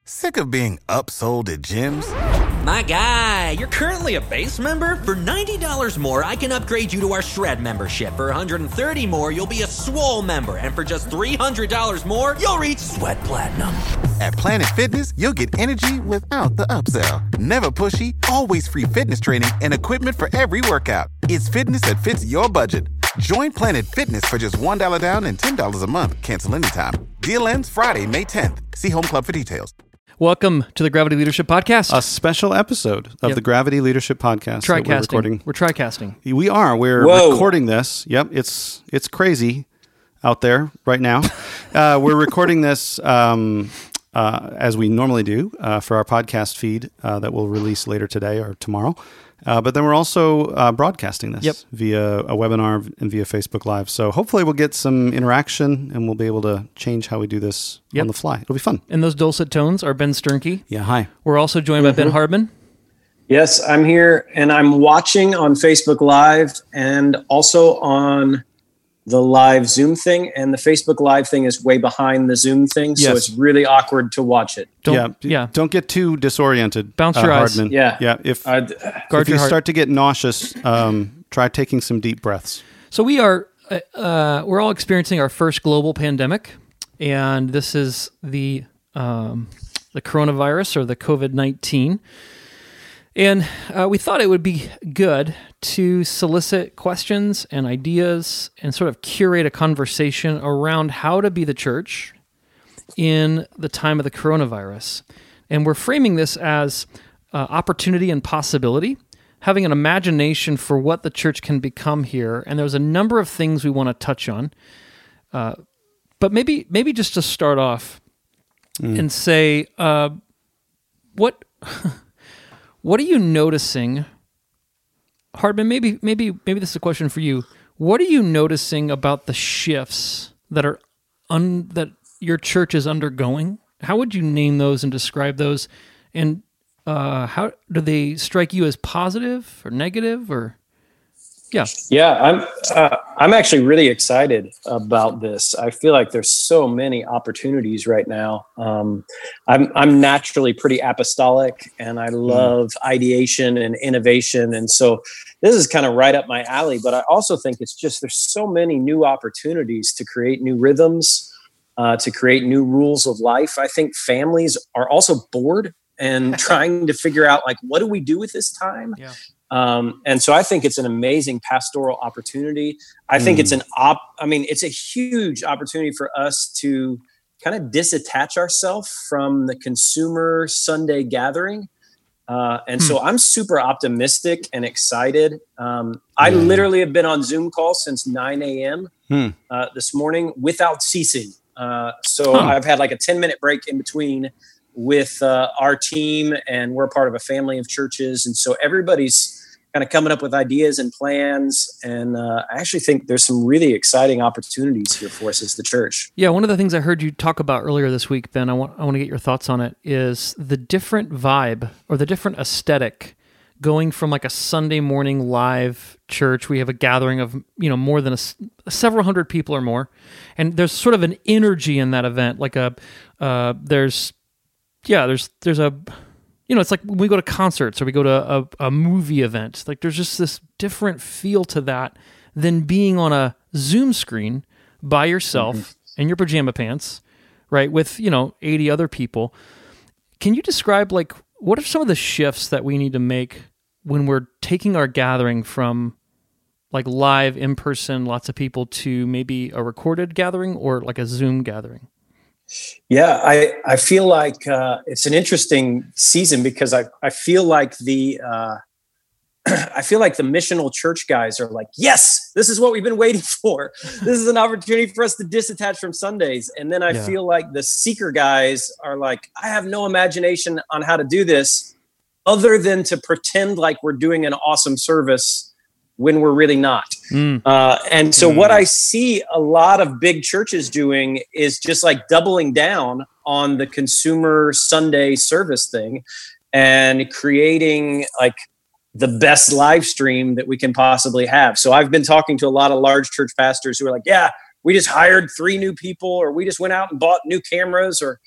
Sick of being upsold at gyms? My guy, you're currently a base member? For $90 more, I can upgrade you to our Shred membership. For $130 more, you'll be a Swole member. And for just $300 more, you'll reach Sweat Platinum. At Planet Fitness, you'll get energy without the upsell. Never pushy, always free fitness training and equipment for every workout. It's fitness that fits your budget. Join Planet Fitness for just $1 down and $10 a month. Cancel anytime. Deal ends Friday, May 10th. See Home Club for details. Welcome to the Gravity Leadership Podcast. A special episode of the Gravity Leadership Podcast. TriCasting. We're recording. We're TriCasting. We are. We're recording this. Yep, it's crazy out there right now. We're recording this as we normally do for our podcast feed that we'll release later today or tomorrow. But then we're also broadcasting this via a webinar and via Facebook Live. So hopefully we'll get some interaction and we'll be able to change how we do this on the fly. It'll be fun. And those dulcet tones are Ben Sternke. Yeah, hi. We're also joined by Ben Hardman. Yes, I'm here and I'm watching on Facebook Live and also on the live Zoom thing. And the Facebook Live thing is way behind the Zoom thing. So it's really awkward to watch it. Don't get too disoriented. Bounce your eyes. Hardman. Yeah. If you start to get nauseous, try taking some deep breaths. So we're all experiencing our first global pandemic, and this is the coronavirus or the COVID-19. And we thought it would be good to solicit questions and ideas and sort of curate a conversation around how to be the church in the time of the coronavirus. And we're framing this as opportunity and possibility, having an imagination for what the church can become here. And there's a number of things we want to touch on. But maybe just to start off and say, what are you noticing? Hardman, maybe this is a question for you. What are you noticing about the shifts that are that your church is undergoing? How would you name those and describe those? And how do they strike you as positive or negative or? Yeah, I'm actually really excited about this. I feel like there's so many opportunities right now. I'm naturally pretty apostolic, and I love ideation and innovation, and so this is kind of right up my alley. But I also think it's just there's so many new opportunities to create new rhythms, to create new rules of life. I think families are also bored and trying to figure out like what do we do with this time. Yeah. And so I think it's an amazing pastoral opportunity. I think it's it's a huge opportunity for us to kind of disattach ourselves from the consumer Sunday gathering. So I'm super optimistic and excited. I literally have been on Zoom calls since 9 a.m. This morning without ceasing. I've had like a 10-minute break in between with our team, and we're part of a family of churches. And so everybody's kind of coming up with ideas and plans. And I actually think there's some really exciting opportunities here for us as the church. Yeah, one of the things I heard you talk about earlier this week, Ben, I want to get your thoughts on it, is the different vibe or the different aesthetic going from like a Sunday morning live church. We have a gathering of, more than several hundred people or more. And there's sort of an energy in that event, like there's a, it's like when we go to concerts or we go to a movie event, like there's just this different feel to that than being on a Zoom screen by yourself in your pajama pants, right? With, 80 other people. Can you describe like, what are some of the shifts that we need to make when we're taking our gathering from like live in person, lots of people, to maybe a recorded gathering or like a Zoom gathering? Yeah, I feel like it's an interesting season because I feel like the missional church guys are like, yes, this is what we've been waiting for. This is an opportunity for us to disattach from Sundays. And then I feel like the seeker guys are like, I have no imagination on how to do this other than to pretend like we're doing an awesome service when we're really not. And so what I see a lot of big churches doing is just like doubling down on the consumer Sunday service thing and creating like the best live stream that we can possibly have. So I've been talking to a lot of large church pastors who are like, yeah, we just hired 3 new people, or we just went out and bought new cameras, or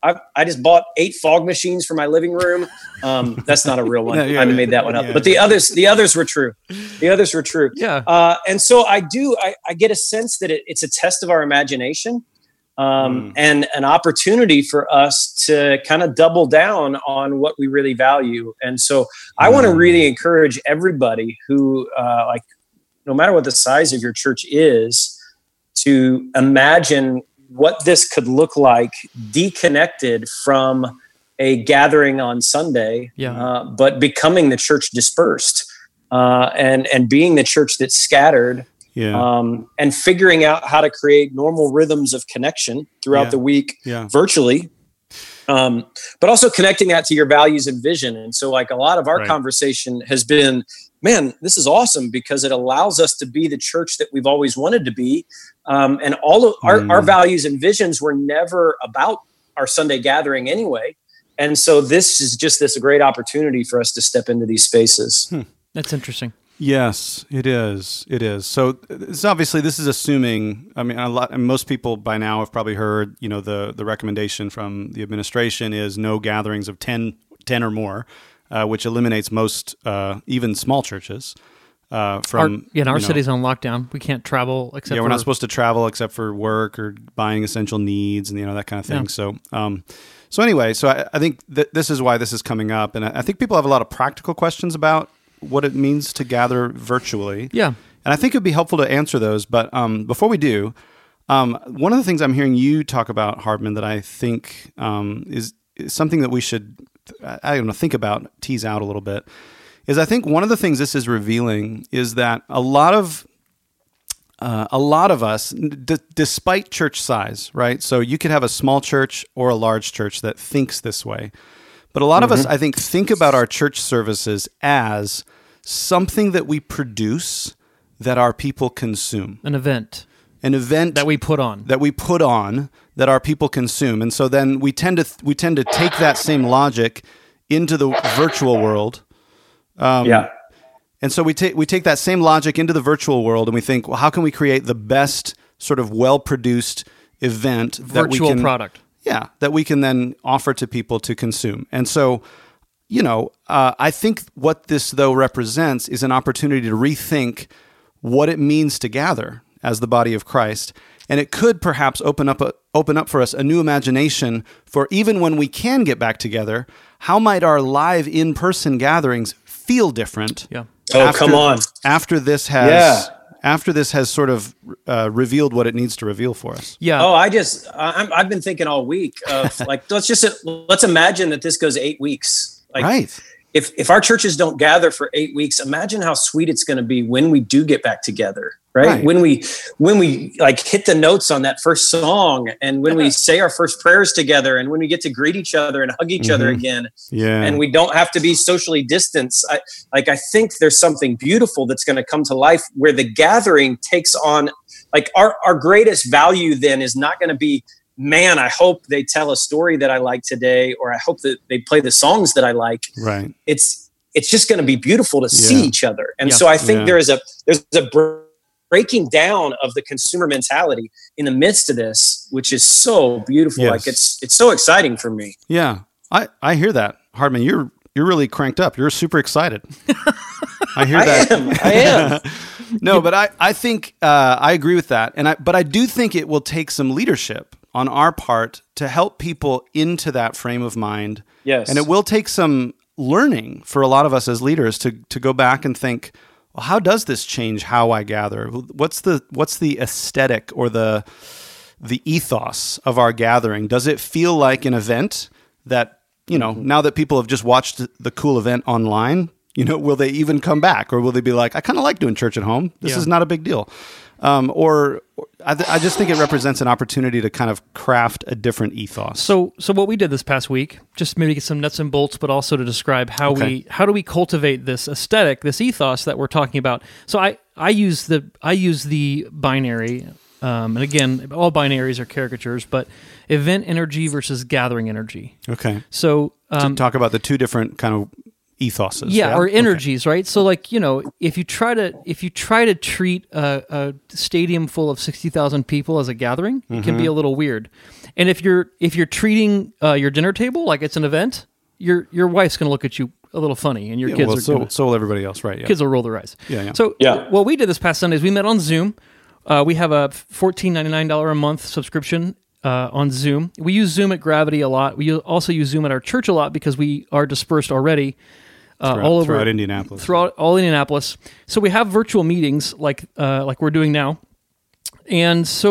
I just bought 8 fog machines for my living room. That's not a real one. Yeah, I made that one up. But the others were true. The others were true. Yeah. And so I get a sense that it's a test of our imagination, and an opportunity for us to kind of double down on what we really value. And so I want to really encourage everybody who, no matter what the size of your church is, to imagine what this could look like deconnected from a gathering on Sunday, but becoming the church dispersed, and being the church that's scattered. And figuring out how to create normal rhythms of connection throughout the week virtually, but also connecting that to your values and vision. And so like a lot of our conversation has been, man, this is awesome because it allows us to be the church that we've always wanted to be. And all of our values and visions were never about our Sunday gathering anyway. And so this is just this great opportunity for us to step into these spaces. That's interesting. Yes, it is. It is. So it's obviously this is assuming. I mean, most people by now have probably heard. The recommendation from the administration is no gatherings of 10 or more, which eliminates most even small churches. Our city's on lockdown. We can't travel except. We're not supposed to travel except for work or buying essential needs and that kind of thing. Yeah. So anyway, I think this is why this is coming up, and I think people have a lot of practical questions about what it means to gather virtually. Yeah. And I think it'd be helpful to answer those. But before we do, one of the things I'm hearing you talk about, Hardman, that I think is something that we should, think about, tease out a little bit, is I think one of the things this is revealing is that a lot of us, despite church size, right? So you could have a small church or a large church that thinks this way. But a lot of us, I think about our church services as something that we produce that our people consume. An event that we put on. That our people consume. And so then we tend to take that same logic into the virtual world. And so we take that same logic into the virtual world and we think, well, how can we create the best sort of well-produced event virtual product? Yeah, that we can then offer to people to consume. And so, I think what this, though, represents is an opportunity to rethink what it means to gather as the body of Christ. And it could perhaps open up for us a new imagination for even when we can get back together, how might our live in-person gatherings feel different? Yeah. Come on. After this has sort of revealed what it needs to reveal for us. Yeah. Oh, I've been thinking all week of let's imagine that this goes 8 weeks. Right. If our churches don't gather for 8 weeks, imagine how sweet it's going to be when we do get back together. Right. When we hit the notes on that first song, and when we say our first prayers together, and when we get to greet each other and hug each other again, and we don't have to be socially distanced. I think there's something beautiful that's going to come to life where the gathering takes on our greatest value. Then is not going to be, man, I hope they tell a story that I like today, or I hope that they play the songs that I like. Right. It's just going to be beautiful to see each other. And so I think there's a breaking down of the consumer mentality in the midst of this, which is so beautiful. Yes. It's so exciting for me. Yeah. I hear that. Hardman, you're really cranked up. You're super excited. I hear that. I am. No, but I think I agree with that. But I do think it will take some leadership on our part to help people into that frame of mind. Yes. And it will take some learning for a lot of us as leaders to go back and think, well, how does this change how I gather? What's the aesthetic or the ethos of our gathering? Does it feel like an event that, now that people have just watched the cool event online, will they even come back? Or will they be like, I kind of like doing church at home. This is not a big deal. Or I just think it represents an opportunity to kind of craft a different ethos. So what we did this past week, just maybe get some nuts and bolts, but also to describe how do we cultivate this aesthetic, this ethos that we're talking about. So I use the binary, and again, all binaries are caricatures, but event energy versus gathering energy. Okay. So to talk about the two different kind of ethoses. Or energies, right? So if you try to treat a stadium full of 60,000 people as a gathering, it can be a little weird. And if you're treating your dinner table like it's an event, your wife's going to look at you a little funny, and your kids so will everybody else, right? Yeah. Kids will roll their eyes. Yeah. So what we did this past Sunday is we met on Zoom. We have a $14.99 a month subscription on Zoom. We use Zoom at Gravity a lot. We also use Zoom at our church a lot because we are dispersed already all over throughout Indianapolis. Throughout all Indianapolis. So we have virtual meetings like we're doing now, and so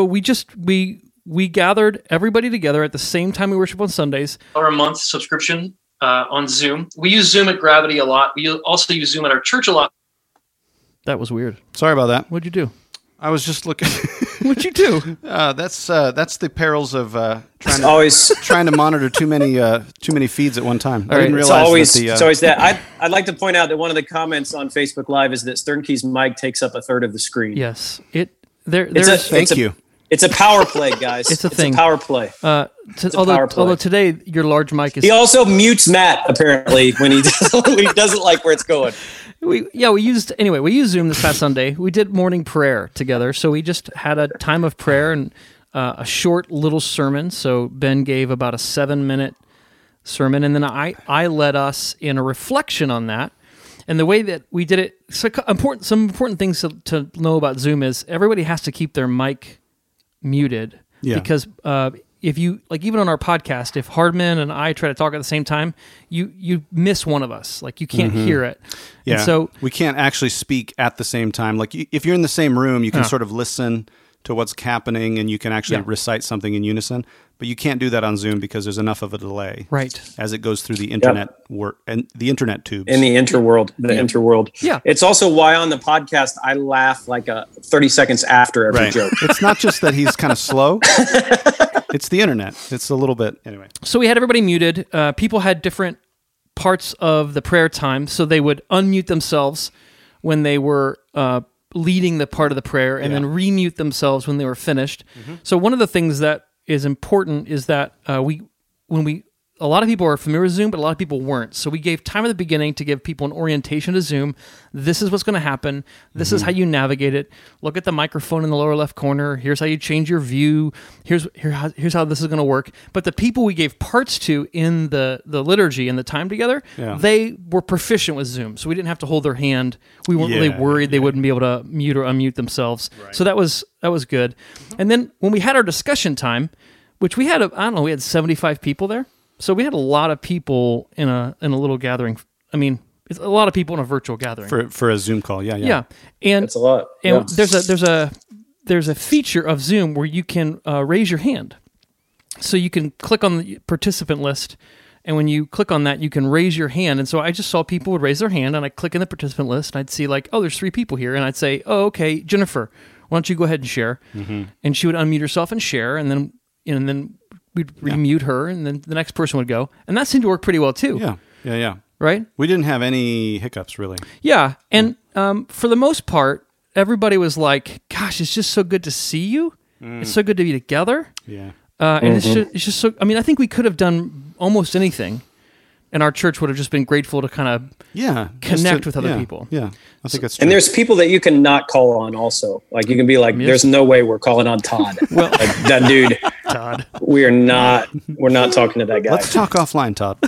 we gathered everybody together at the same time we worship on Sundays. Or a month subscription on Zoom. We use Zoom at Gravity a lot. We also use Zoom at our church a lot. That was weird. Sorry about that. What'd you do? I was just looking. What'd you do? That's the perils of trying to monitor too many feeds at one time. I didn't realize it's always that. I'd like to point out that one of the comments on Facebook Live is that Stern Key's mic takes up a third of the screen. Yes, Thank you. It's a power play, guys. It's a thing. It's a power play. Although today your large mic is. He also mutes Matt apparently when he doesn't like where it's going. We used Zoom this past Sunday. We did morning prayer together. So we just had a time of prayer and a short little sermon. So Ben gave about a 7-minute sermon, and then I led us in a reflection on that. And the way that we did it, some important things to know about Zoom is everybody has to keep their mic muted. Yeah. Because if you, like even on our podcast, if Hardman and I try to talk at the same time, you miss one of us. Like you can't hear it. Yeah. And so we can't actually speak at the same time. Like if you're in the same room, you can sort of listen to what's happening and you can actually recite something in unison. But you can't do that on Zoom because there's enough of a delay, right, as it goes through the internet and the internet tubes in the interworld. Interworld. Yeah, it's also why on the podcast I laugh like 30 seconds after every joke. It's not just that he's kind of slow; it's the internet. It's a little bit anyway. So we had everybody muted. People had different parts of the prayer time, so they would unmute themselves when they were leading the part of the prayer, and then remute themselves when they were finished. So one of the things that is important is that a lot of people are familiar with Zoom, but a lot of people weren't. So we gave time at the beginning to give people an orientation to Zoom. This is what's going to happen. This is how you navigate it. Look at the microphone in the lower left corner. Here's how you change your view. Here's how this is going to work. But the people we gave parts to in the liturgy and the time together, they were proficient with Zoom. So we didn't have to hold their hand. We weren't really worried they wouldn't be able to mute or unmute themselves. Right. So that was good. And then when we had our discussion time, which we had, we had 75 people there. So we had a lot of people in a little gathering. I mean, it's a lot of people in a virtual gathering for a Zoom call. Yeah. And it's a lot. And there's a feature of Zoom where you can raise your hand. So you can click on the participant list, and when you click on that, you can raise your hand. And so I just saw people would raise their hand, and I click in the participant list, and I'd see like, oh, there's 3 people here, and I'd say, oh, okay, Jennifer, why don't you go ahead and share? And she would unmute herself and share, and then we'd remute her, and then the next person would go. And that seemed to work pretty well, too. Yeah. Right? We didn't have any hiccups, really. Yeah, and for the most part, everybody was like, gosh, it's just so good to see you. It's so good to be together. Yeah. And it's just so, I mean, I think we could have done almost anything, and our church would have just been grateful to kind of connect with other people. Yeah, I think that's true. And there's people that you can not call on also. Like you can be like, there's no way we're calling on Todd. Well, like, that dude, Todd. We're not talking to that guy. Let's talk offline, Todd.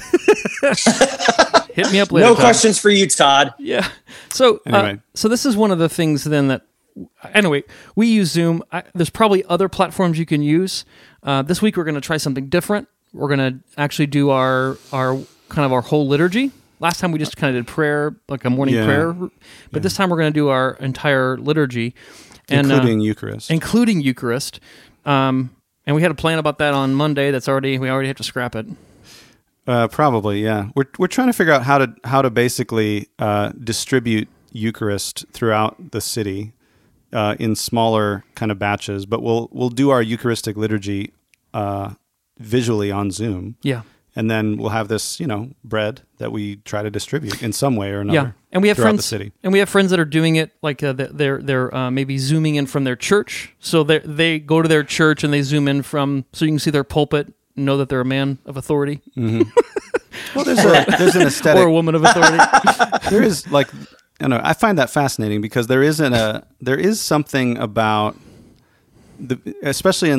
Hit me up later. No Todd. questions for you, Todd. Yeah. So, anyway. So this is one of the things then that, anyway, we use Zoom. There's probably other platforms you can use. This week we're going to try something different. We're going to actually do our whole liturgy. Last time we just kind of did prayer, like a morning prayer. But this time we're going to do our entire liturgy. Including Eucharist. Including Eucharist. And we had a plan about that on Monday. We already have to scrap it. Probably, yeah. We're trying to figure out how to basically distribute Eucharist throughout the city in smaller kind of batches. But we'll do our Eucharistic liturgy visually on Zoom. Yeah. And then we'll have this, bread that we try to distribute in some way or another. Yeah, and we have throughout friends. The city. And we have friends that are doing it, like they're maybe zooming in from their church. So they go to their church and they zoom in so you can see their pulpit and know that they're a man of authority. Mm-hmm. Well, there's an aesthetic, or a woman of authority. There is I find that fascinating because there is something about especially in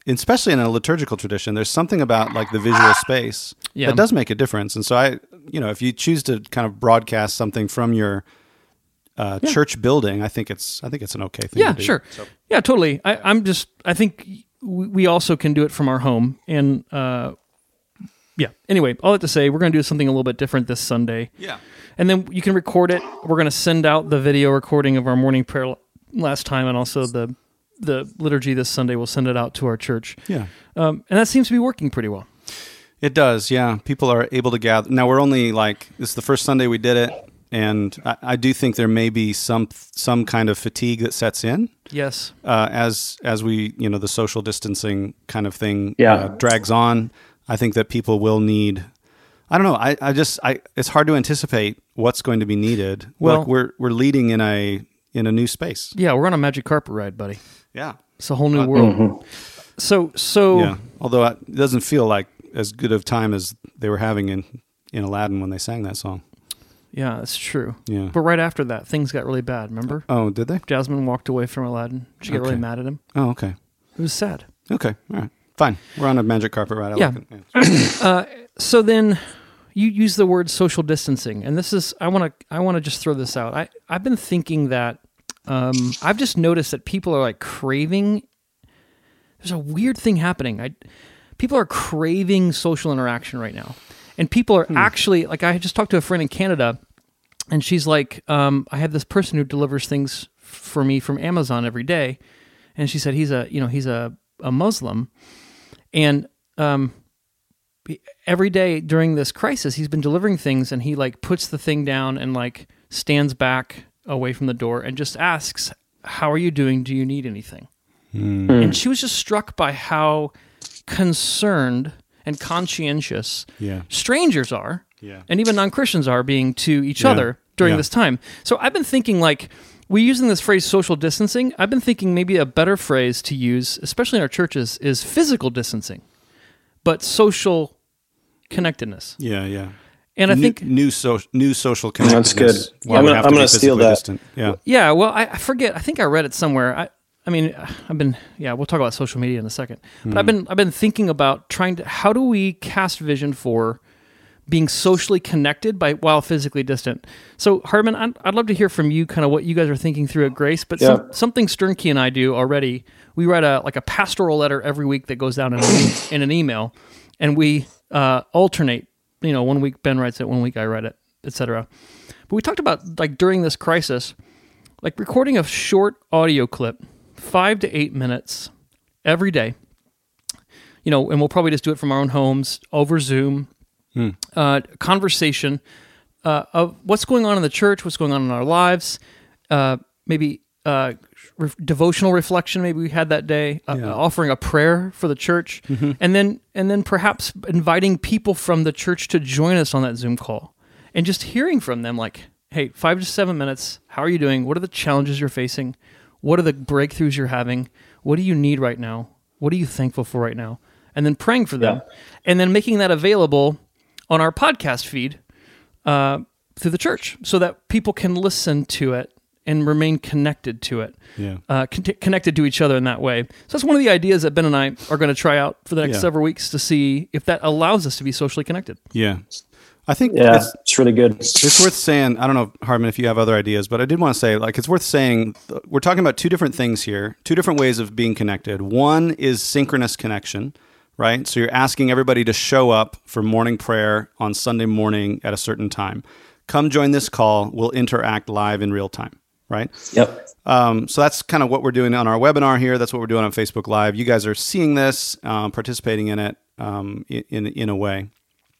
especially in a liturgical tradition, there's something about like the visual space that does make a difference. And so if you choose to kind of broadcast something from your church building, I think it's an okay thing to do. Sure. So. Yeah, totally. I think we also can do it from our home. And anyway, all that to say, we're going to do something a little bit different this Sunday. Yeah. And then you can record it. We're going to send out the video recording of our morning prayer last time, and also the liturgy this Sunday. We'll send it out to our church. Yeah. And that seems to be working pretty well. It does, yeah. People are able to gather. Now, we're only this is the first Sunday we did it, and I do think there may be some kind of fatigue that sets in. Yes. As we, the social distancing kind of thing drags on, I think that people will need... I don't know. It's hard to anticipate what's going to be needed. Well, we're leading in a new space. Yeah, we're on a magic carpet ride, buddy. Yeah, it's a whole new world. Mm-hmm. So yeah. Although it doesn't feel like as good of time as they were having in Aladdin when they sang that song. Yeah, that's true. Yeah, but right after that, things got really bad. Remember? Oh, did they? Jasmine walked away from Aladdin. She got really mad at him. Oh, okay. It was sad. Okay, all right, fine. We're on a magic carpet ride. I like it. So then. You use the word social distancing, and this is I want to just throw this out. I've been thinking that I've just noticed that people are like craving. There's a weird thing happening. People are craving social interaction right now, and people are actually like. I just talked to a friend in Canada, and she's like, I have this person who delivers things for me from Amazon every day, and she said he's a Muslim, and every day during this crisis, he's been delivering things, and he like puts the thing down and like stands back away from the door and just asks, "How are you doing? Do you need anything?" And she was just struck by how concerned and conscientious strangers are, and even non-Christians are being to each other during this time. So I've been thinking, like, we're using this phrase social distancing. I've been thinking maybe a better phrase to use, especially in our churches, is physical distancing, but social connectedness. Yeah. And I think new social connectedness. That's good. I'm going to steal that. Distant. Yeah. Yeah. Well, I forget. I think I read it somewhere. We'll talk about social media in a second. But I've been thinking about how do we cast vision for being socially connected while physically distant. So Hardman, I'd love to hear from you kind of what you guys are thinking through at Grace, but something Sternke and I do already. We write a pastoral letter every week that goes down in an email, and we alternate. 1 week Ben writes it, 1 week I write it, etc. But we talked about, like, during this crisis, like recording a short audio clip, 5 to 8 minutes every day, and we'll probably just do it from our own homes over Zoom, conversation of what's going on in the church, what's going on in our lives, maybe devotional reflection maybe we had that day, offering a prayer for the church, and then perhaps inviting people from the church to join us on that Zoom call, and just hearing from them, like, hey, 5 to 7 minutes, how are you doing? What are the challenges you're facing? What are the breakthroughs you're having? What do you need right now? What are you thankful for right now? And then praying for them, and then making that available on our podcast feed through the church so that people can listen to it and remain connected to it, connected to each other in that way. So that's one of the ideas that Ben and I are going to try out for the next several weeks to see if that allows us to be socially connected. Yeah. I think it's really good. It's worth saying, I don't know, Hardman, if you have other ideas, but I did want to say, like, it's worth saying, we're talking about two different things here, two different ways of being connected. One is synchronous connection, right? So you're asking everybody to show up for morning prayer on Sunday morning at a certain time. Come join this call. We'll interact live in real time. Right? Yep. So that's kind of what we're doing on our webinar here. That's what we're doing on Facebook Live. You guys are seeing this, participating in it in a way.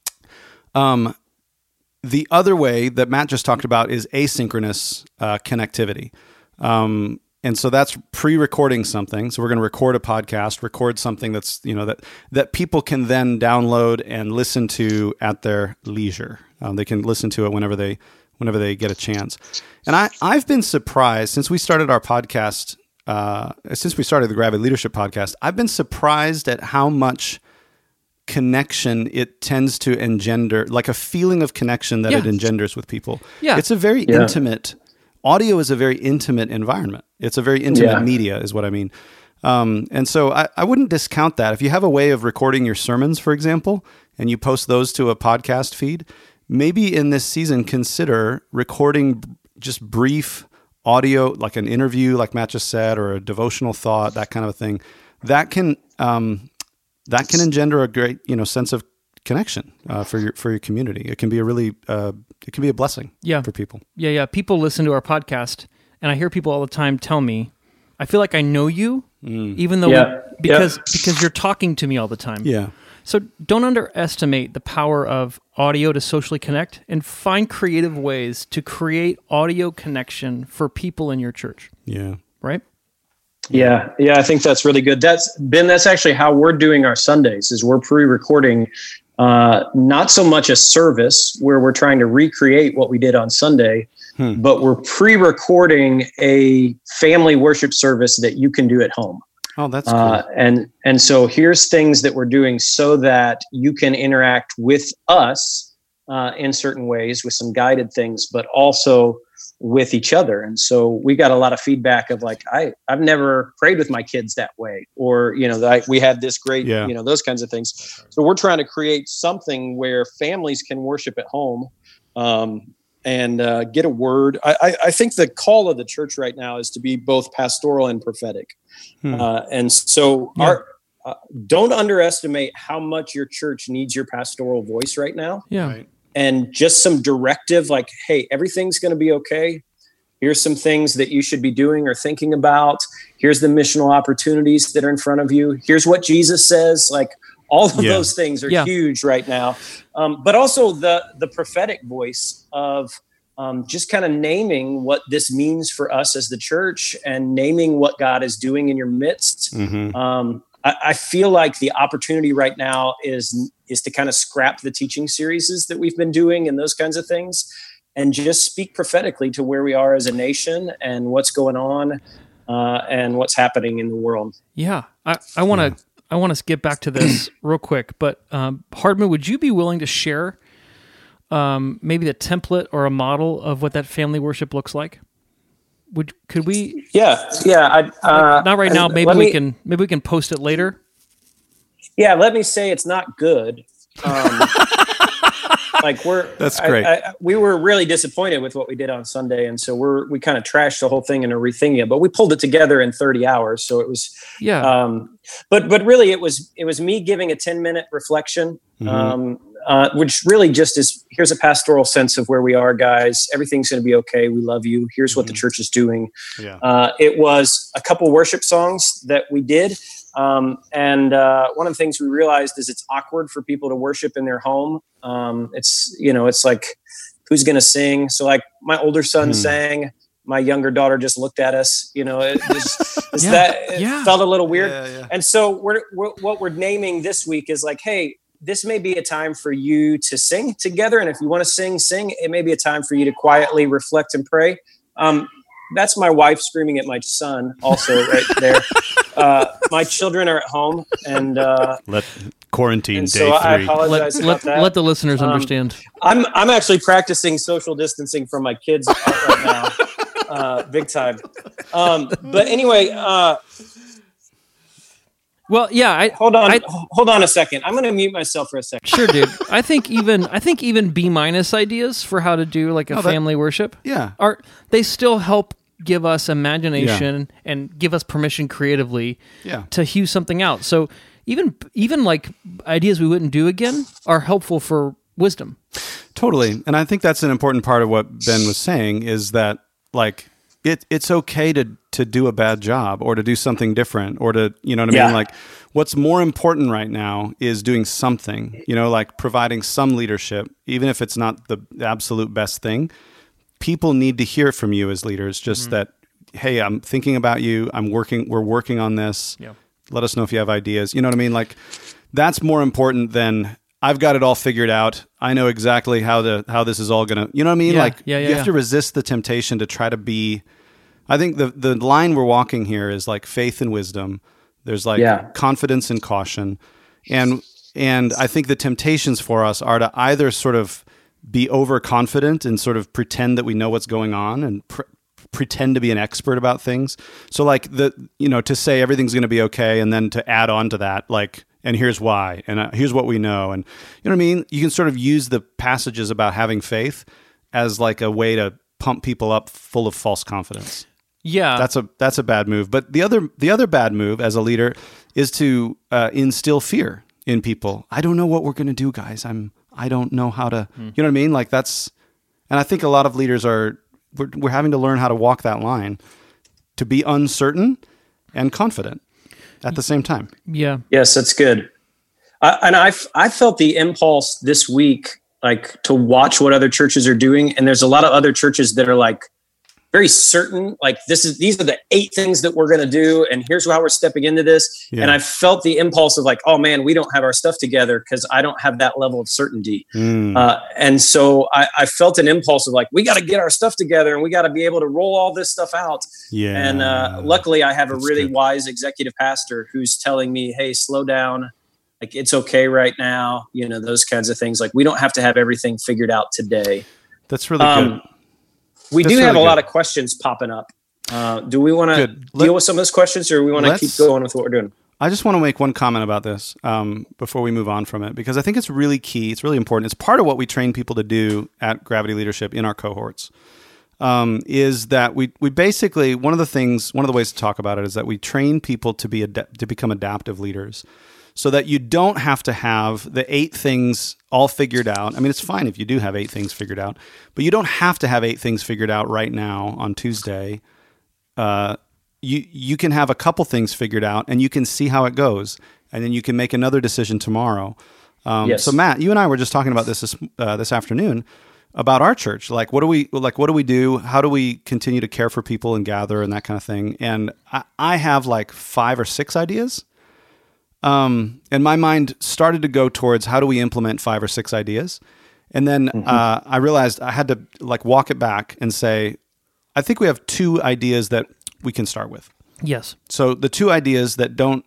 The other way that Matt just talked about is asynchronous connectivity. And so that's pre-recording something. So we're going to record a podcast, record something that's, that people can then download and listen to at their leisure. They can listen to it whenever they get a chance. And I've been surprised since we started our podcast, since we started the Gravity Leadership Podcast, I've been surprised at how much connection it tends to engender, like a feeling of connection that it engenders with people. Yeah. It's a very intimate, audio is a very intimate environment. It's a very intimate media is what I mean. And so I wouldn't discount that. If you have a way of recording your sermons, for example, and you post those to a podcast feed, maybe in this season, consider recording just brief audio, like an interview, like Matt just said, or a devotional thought, that kind of a thing. That can engender a great, sense of connection for your community. It can be it can be a blessing for people. Yeah. People listen to our podcast, and I hear people all the time tell me, I feel like I know you, even though because you're talking to me all the time. Yeah. So don't underestimate the power of audio to socially connect, and find creative ways to create audio connection for people in your church. Yeah. Right? Yeah. I think that's really good. That's actually how we're doing our Sundays, is we're pre-recording, not so much a service where we're trying to recreate what we did on Sunday, but we're pre-recording a family worship service that you can do at home. Oh, that's cool. And so here's things that we're doing so that you can interact with us in certain ways with some guided things, but also with each other. And so we got a lot of feedback of like, I've never prayed with my kids that way, or, we had this great, those kinds of things. So we're trying to create something where families can worship at home and get a word. I think the call of the church right now is to be both pastoral and prophetic. And so don't underestimate how much your church needs your pastoral voice right now. Yeah. Right. And just some directive like, hey, everything's going to be okay. Here's some things that you should be doing or thinking about. Here's the missional opportunities that are in front of you. Here's what Jesus says. Like all of those things are huge right now. But also the prophetic voice of just kind of naming what this means for us as the church and naming what God is doing in your midst. I feel like the opportunity right now is to kind of scrap the teaching series that we've been doing and those kinds of things, and just speak prophetically to where we are as a nation and what's going on and what's happening in the world. Yeah, I want to get back to this real quick, but Hardman, would you be willing to share maybe the template or a model of what that family worship looks like? Could we? Yeah. Not right now. Maybe we can post it later. Yeah. Let me say it's not good. That's great. We were really disappointed with what we did on Sunday, and so we kind of trashed the whole thing and are rethinking it. But we pulled it together in 30 hours, so it was But really, it was me giving a 10-minute reflection. Which really just is, here's a pastoral sense of where we are, guys. Everything's going to be okay. We love you. Here's what the church is doing. Yeah. It was a couple worship songs that we did. And one of the things we realized is it's awkward for people to worship in their home. It's like, who's going to sing? So like my older son sang. My younger daughter just looked at us, it felt a little weird. Yeah. And so what we're naming this week is like, hey, this may be a time for you to sing together. And if you want to sing. It may be a time for you to quietly reflect and pray. That's my wife screaming at my son also right there. My children are at home and let quarantine and day so 3. I apologize about that. Let the listeners understand. I'm actually practicing social distancing from my kids right now, big time. But anyway, well, yeah. Hold on a second. I'm going to mute myself for a second. Sure, dude. I think even B- ideas for how to do like a family worship, they still help give us imagination and give us permission creatively to hew something out. So even like ideas we wouldn't do again are helpful for wisdom. Totally, and I think that's an important part of what Ben was saying is that like. It's okay to do a bad job or to do something different or to, you know what I mean? Like what's more important right now is doing something, like providing some leadership, even if it's not the absolute best thing. People need to hear from you as leaders, just that, hey, I'm thinking about you. We're working on this. Yeah. Let us know if you have ideas. You know what I mean? Like that's more important than I've got it all figured out. I know exactly how this is all going to, you know what I mean? You have to resist the temptation to try to be, I think the line we're walking here is like faith and wisdom. There's like confidence and caution. And I think the temptations for us are to either sort of be overconfident and sort of pretend that we know what's going on and pretend to be an expert about things. So like to say everything's going to be okay, and then to add on to that, like, and here's why, and here's what we know, and you know what I mean. You can sort of use the passages about having faith as like a way to pump people up full of false confidence. Yeah, that's a bad move. But the other bad move as a leader is to instill fear in people. I don't know what we're going to do, guys. I don't know how to. You know what I mean? Like that's, and I think a lot of leaders we're having to learn how to walk that line, to be uncertain and confident at the same time. Yeah. Yes, that's good. I felt the impulse this week, like, to watch what other churches are doing, and there's a lot of other churches that are like very certain, like these are the 8 things that we're going to do, and here's how we're stepping into this. Yeah. And I felt the impulse of like, oh man, we don't have our stuff together because I don't have that level of certainty. And so I felt an impulse of like, we got to get our stuff together and we got to be able to roll all this stuff out. Yeah. And luckily I have a really wise executive pastor who's telling me, hey, slow down. Like, it's okay right now. You know, those kinds of things. Like, we don't have to have everything figured out today. That's really good. We do have a lot of questions popping up. Do we want to deal with some of those questions, or we want to keep going with what we're doing? I just want to make one comment about this before we move on from it, because I think it's really key. It's really important. It's part of what we train people to do at Gravity Leadership in our cohorts, is that we basically, one of the ways to talk about it is that we train people to become adaptive leaders, so that you don't have to have the 8 things all figured out. I mean, it's fine if you do have 8 things figured out, but you don't have to have 8 things figured out right now on Tuesday. You can have a couple things figured out, and you can see how it goes, and then you can make another decision tomorrow. Yes. So Matt, you and I were just talking about this afternoon about our church. Like, what do we do? How do we continue to care for people and gather and that kind of thing? And I have like 5 or 6 ideas. And my mind started to go towards how do we implement 5 or 6 ideas. And then I realized I had to like walk it back and say, I think we have 2 ideas that we can start with. Yes. So the 2 ideas that don't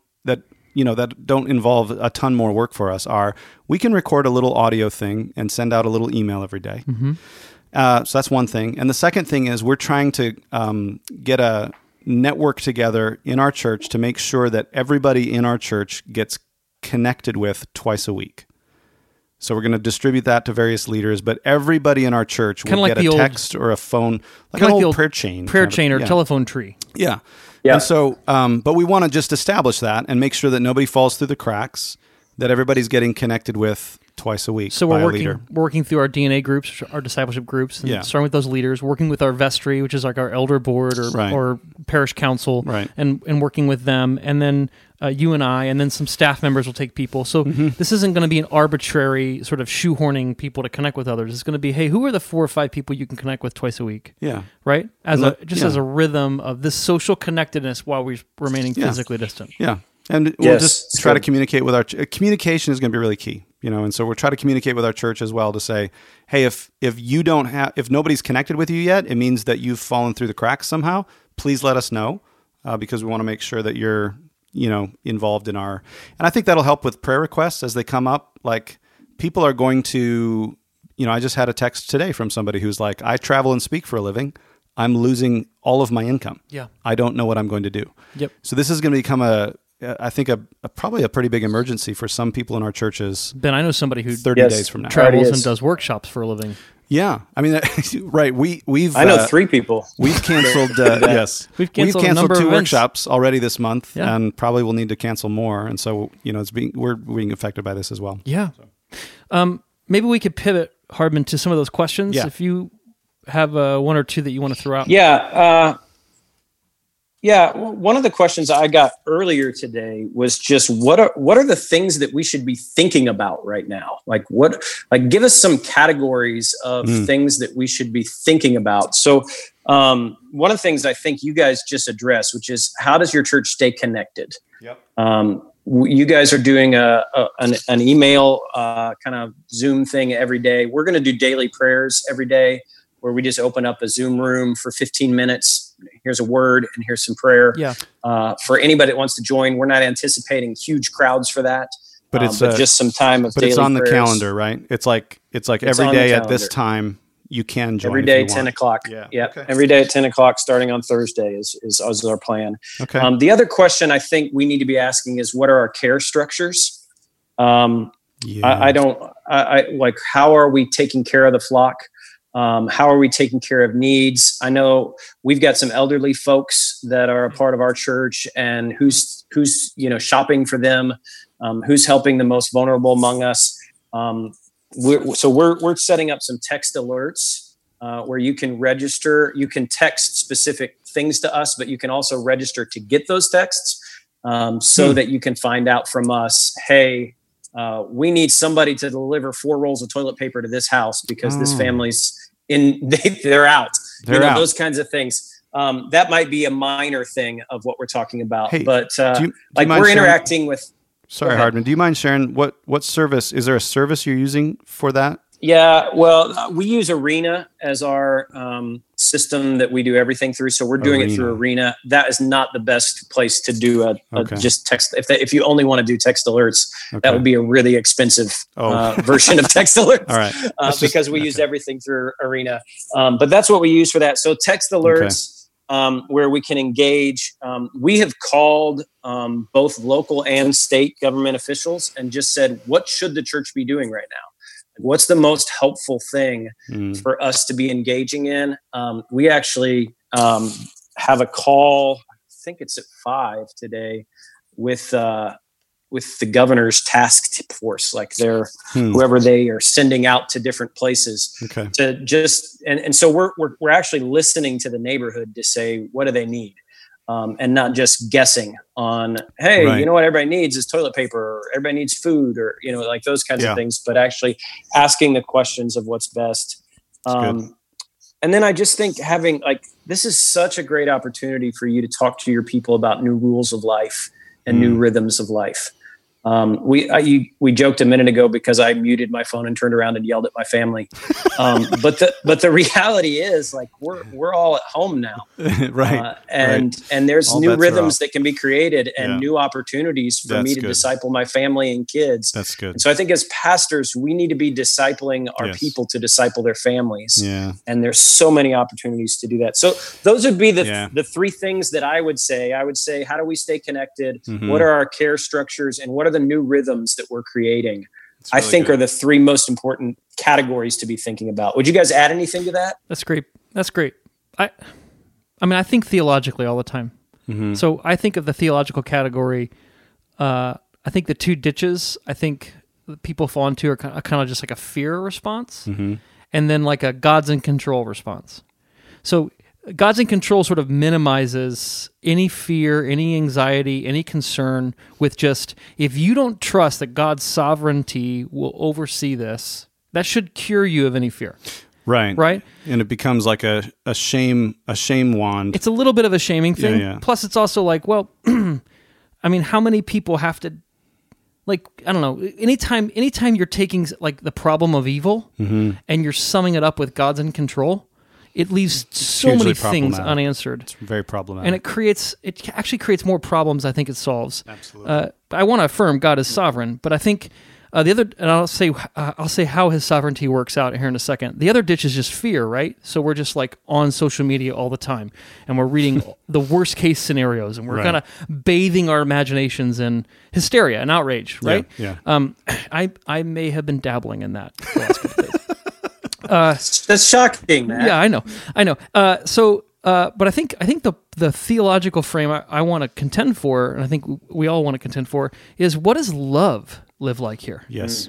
involve a ton more work for us are, we can record a little audio thing and send out a little email every day. So that's one thing. And the second thing is we're trying to get a network together in our church to make sure that everybody in our church gets connected with twice a week. So we're going to distribute that to various leaders, but everybody in our church will get a text or a phone, like an old prayer chain. Prayer chain or telephone tree. Yeah. And so, but we want to just establish that and make sure that nobody falls through the cracks, that everybody's getting connected with twice a week. So we're working through our DNA groups, our discipleship groups, and starting with those leaders, working with our vestry, which is like our elder board or parish council, and working with them. And then you and I, and then some staff members will take people. So this isn't going to be an arbitrary sort of shoehorning people to connect with others. It's going to be, hey, who are the 4 or 5 people you can connect with twice a week? Yeah. Right? As a rhythm of this social connectedness while we're remaining physically distant. Yeah. And we'll just try to communicate with communication is going to be really key, and so we'll try to communicate with our church as well to say, hey, if nobody's connected with you yet, it means that you've fallen through the cracks somehow. Please let us know, because we want to make sure that you're, involved in and I think that'll help with prayer requests as they come up. Like, people are going to, I just had a text today from somebody who's like, I travel and speak for a living. I'm losing all of my income. Yeah. I don't know what I'm going to do. Yep. So this is going to become I think probably a pretty big emergency for some people in our churches. Ben, I know somebody who 30 days from now travels and does workshops for a living. Yeah, I mean, right. We've I know 3 people. We've canceled. We've canceled 2 workshops already this month, and probably will need to cancel more. And so, we're being affected by this as well. Yeah. So. Maybe we could pivot, Hardman, to some of those questions. Yeah. If you have 1 or 2 that you want to throw out. Yeah. One of the questions I got earlier today was just what are the things that we should be thinking about right now? Like give us some categories of things that we should be thinking about. So one of the things I think you guys just addressed, which is, how does your church stay connected? Yep. You guys are doing an email kind of Zoom thing every day. We're going to do daily prayers every day, where we just open up a Zoom room for 15 minutes. Here's a word and here's some prayer. Yeah. For anybody that wants to join, we're not anticipating huge crowds for that. But it's just some time of daily prayers. But it's on the calendar, right? It's like every day at this time, you can join every day, 10 o'clock. Yeah. Okay. Every day at 10 o'clock, starting on Thursday is our plan. Okay. The other question I think we need to be asking is, what are our care structures? I like, how are we taking care of the flock? How are we taking care of needs? I know we've got some elderly folks that are a part of our church, and who's shopping for them, who's helping the most vulnerable among us. We're setting up some text alerts where you can register. You can text specific things to us, but you can also register to get those texts so that you can find out from us, hey, we need somebody to deliver 4 rolls of toilet paper to this house because this family's they're out. They're out. Those kinds of things. That might be a minor thing of what we're talking about, but we're interacting with. Sorry, Hardman. Do you mind sharing what service? Is there a service you're using for that? Yeah, well, we use Arena as our system that we do everything through. So we're doing it through Arena. That is not the best place to do just text. If you only want to do text alerts, that would be a really expensive version of text alerts. All right, because we use everything through Arena. But that's what we use for that. So text alerts where we can engage. We have called both local and state government officials and just said, what should the church be doing right now? What's the most helpful thing for us to be engaging in? We actually have a call, I think it's at 5 today, with the governor's task force, like they're whoever they are sending out to different places to just and so we're actually listening to the neighborhood to say, what do they need? And not just guessing on, hey, you know what everybody needs is toilet paper, or everybody needs food, or, like those kinds of things, but actually asking the questions of what's best. And then I just think this is such a great opportunity for you to talk to your people about new rules of life and new rhythms of life. We joked a minute ago because I muted my phone and turned around and yelled at my family. But the reality is, like, we're all at home now. Right. And there's all new rhythms that can be created and new opportunities for me to disciple my family and kids. That's good. And so I think as pastors, we need to be discipling our people to disciple their families. Yeah. And there's so many opportunities to do that. So those would be the 3 things that I would say. I would say, how do we stay connected? What are our care structures? And what are the new rhythms that we're creating? Really I think are the 3 most important categories to be thinking about. Would you guys add anything to that? That's great. I I think theologically all the time. So I think of the theological category. I think the 2 ditches I think people fall into are kind of just like a fear response, and then like a God's in control response. So God's in control sort of minimizes any fear, any anxiety, any concern with just, if you don't trust that God's sovereignty will oversee this, that should cure you of any fear. Right. Right? And it becomes like a shame wand. It's a little bit of a shaming thing. Yeah. Plus it's also like, well, how many people have to, like, I don't know, anytime you're taking like the problem of evil and you're summing it up with God's in control, it leaves so many things unanswered. It's very problematic. And it actually creates more problems I think it solves. Absolutely. I want to affirm God is sovereign, but I think and I'll say how his sovereignty works out here in a second. The other ditch is just fear, right? So we're just like on social media all the time, and we're reading the worst case scenarios, and we're kind of bathing our imaginations in hysteria and outrage, right? Yeah. I may have been dabbling in that the last couple days. That's shocking, man. Yeah, I know. But I think the theological frame I want to contend for, and I think we all want to contend for, is what does love live like here? Yes.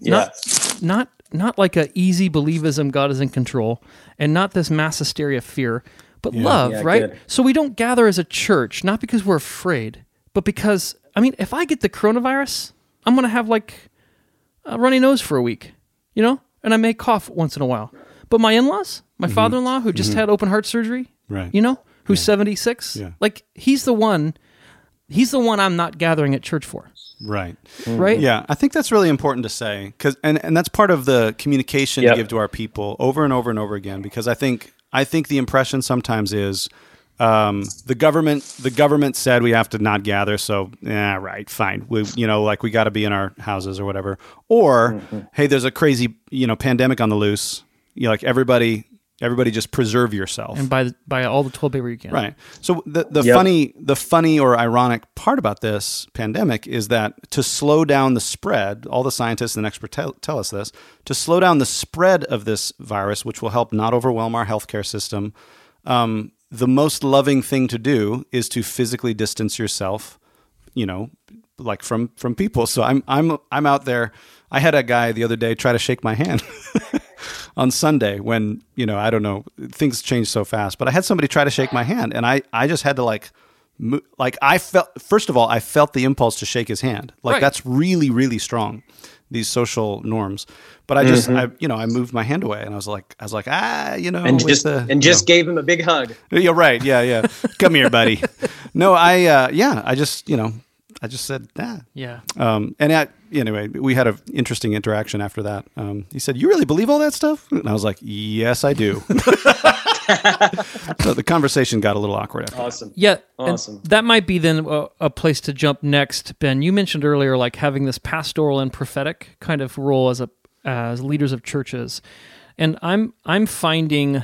Not like a easy believism, God is in control, and not this mass hysteria fear, but love, right? Good. So we don't gather as a church, not because we're afraid, but because, if I get the coronavirus, I'm going to have like a runny nose for a week, and I may cough once in a while. But my in-laws, my father-in-law, who just had open heart surgery, right? Who's 76, like he's the one I'm not gathering at church for. Right. Right. Yeah. I think that's really important to say, and that's part of the communication to give to our people over and over and over again, because I think the impression sometimes is, the government said we have to not gather. So, right, fine. We we got to be in our houses or whatever, or, hey, there's a crazy, pandemic on the loose. like everybody just preserve yourself and buy all the toilet paper you can. Right. So the funny or ironic part about this pandemic is that to slow down the spread, all the scientists and experts tell us this, to slow down the spread of this virus, which will help not overwhelm our healthcare system, the most loving thing to do is to physically distance yourself, like from people. So I'm out there. I had a guy the other day try to shake my hand on Sunday when, I don't know, things change so fast, but I had somebody try to shake my hand, and I just had to I felt the impulse to shake his hand. Right. That's really, really strong, these social norms. But I just, I moved my hand away, and I was like, and just gave him a big hug. Yeah, right. Yeah. Come here, buddy. No, I just said, nah. Yeah. Anyway, we had an interesting interaction after that. He said, "You really believe all that stuff?" And I was like, "Yes, I do." So the conversation got a little awkward after Awesome. that. Yeah. Awesome. That might be then a place to jump next, Ben. You mentioned earlier, like having this pastoral and prophetic kind of role as leaders of churches. And I'm finding,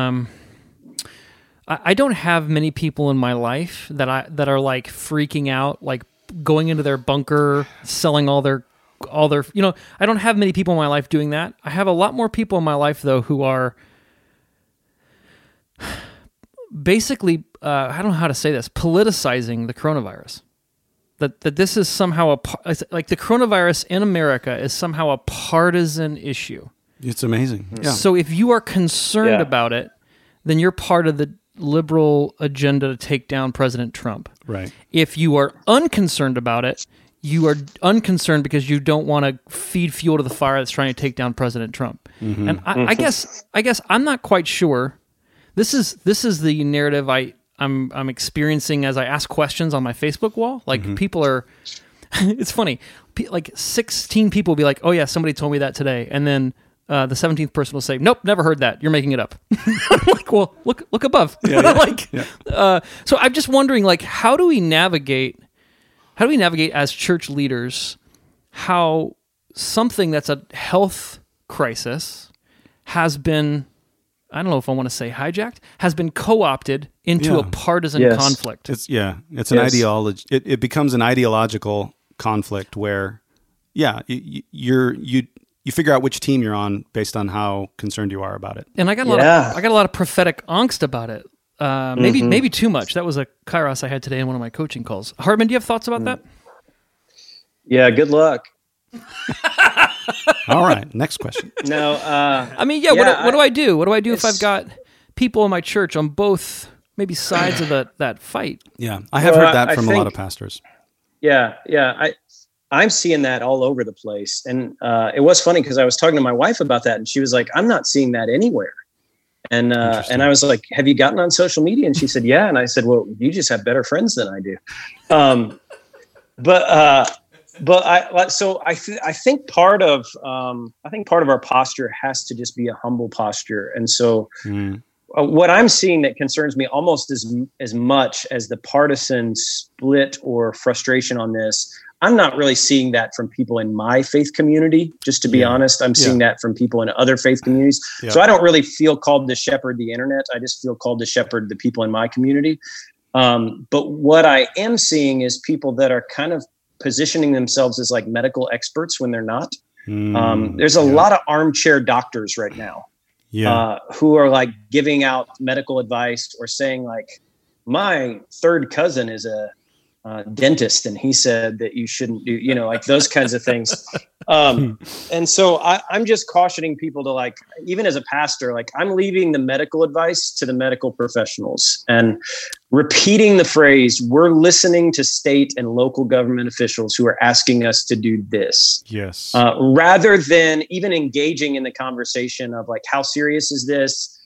I don't have many people in my life that are like freaking out, like going into their bunker, selling all their, I don't have many people in my life doing that. I have a lot more people in my life though who are basically, I don't know how to say this, politicizing the coronavirus. That this is somehow like the coronavirus in America is somehow a partisan issue. It's amazing. Yeah. So if you are concerned about it, then you're part of the liberal agenda to take down President Trump. Right. If you are unconcerned about it, you are unconcerned because you don't want to feed fuel to the fire that's trying to take down President Trump. Mm-hmm. And I guess I'm not quite sure. This is the narrative I'm experiencing as I ask questions on my Facebook wall. Like people are, it's funny. Like 16 people will be like, "Oh yeah, somebody told me that today," and then the 17th person will say, "Nope, never heard that. You're making it up." I'm like, well, look above. So I'm just wondering, like, how do we navigate as church leaders how something that's a health crisis has been, I don't know if I want to say hijacked, has been co-opted into a partisan conflict. It's an ideology. It becomes an ideological conflict where, you figure out which team you're on based on how concerned you are about it. And I got a lot of prophetic angst about it. Maybe too much. That was a kairos I had today in one of my coaching calls. Hartman, do you have thoughts about that? Yeah. Good luck. All right. Next question. No. What do I do? What do I do if I've got people in my church on both maybe sides of that fight? Yeah, I have heard that from a lot of pastors. Yeah. I'm seeing that all over the place. And it was funny because I was talking to my wife about that, and she was like, "I'm not seeing that anywhere." And I was like, "Have you gotten on social media?" And she said, "Yeah." And I said, "Well, you just have better friends than I do." I think part of our posture has to just be a humble posture. And so what I'm seeing that concerns me almost as much as the partisan split or frustration on this, I'm not really seeing that from people in my faith community. Just to be honest, I'm seeing that from people in other faith communities. Yeah. So I don't really feel called to shepherd the internet. I just feel called to shepherd the people in my community. But what I am seeing is people that are kind of positioning themselves as like medical experts when they're not. There's a lot of armchair doctors right now who are like giving out medical advice or saying like, "My third cousin is a dentist, and he said that you shouldn't do," like those kinds of things. And so I'm just cautioning people to, like, even as a pastor, like, I'm leaving the medical advice to the medical professionals and repeating the phrase, "We're listening to state and local government officials who are asking us to do this." Yes. Rather than even engaging in the conversation of like, how serious is this?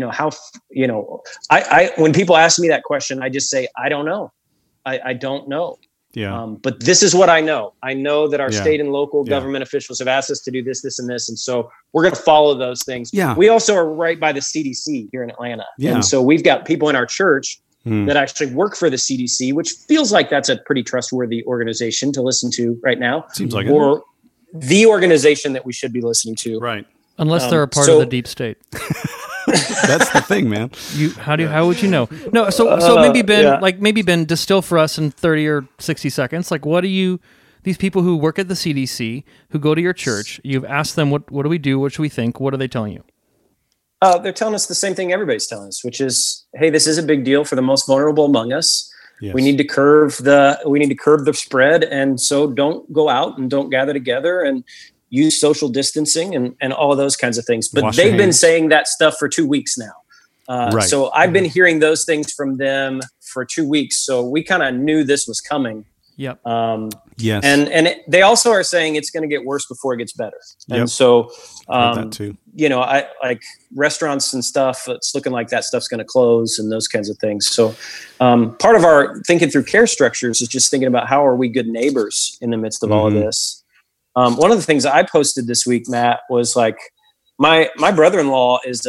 When people ask me that question, I just say, I don't know. I don't know. Yeah. But this is what I know. I know that our state and local government officials have asked us to do this, this, and this. And so we're going to follow those things. Yeah. We also are right by the CDC here in Atlanta. Yeah. And so we've got people in our church that actually work for the CDC, which feels like that's a pretty trustworthy organization to listen to right now. Seems like or the organization that we should be listening to. Right. Unless they're a part of the deep state. That's the thing, man. How would you know? No, so maybe Ben, distill for us in 30 or 60 seconds. Like, what do you? These people who work at the CDC, who go to your church, you've asked them, what do we do? What should we think? What are they telling you? They're telling us the same thing everybody's telling us, which is, hey, this is a big deal for the most vulnerable among us. Yes. We need to curb the spread, and so don't go out and don't gather together and use social distancing and all of those kinds of things. But they've been saying that stuff for 2 weeks now. Right. So I've been hearing those things from them for 2 weeks. So we kind of knew this was coming. Yep. Yes. And they also are saying it's going to get worse before it gets better. And so, that too. I like restaurants and stuff. It's looking like that stuff's going to close and those kinds of things. So, part of our thinking through care structures is just thinking about how are we good neighbors in the midst of all of this. One of the things I posted this week, Matt, was like my brother-in-law is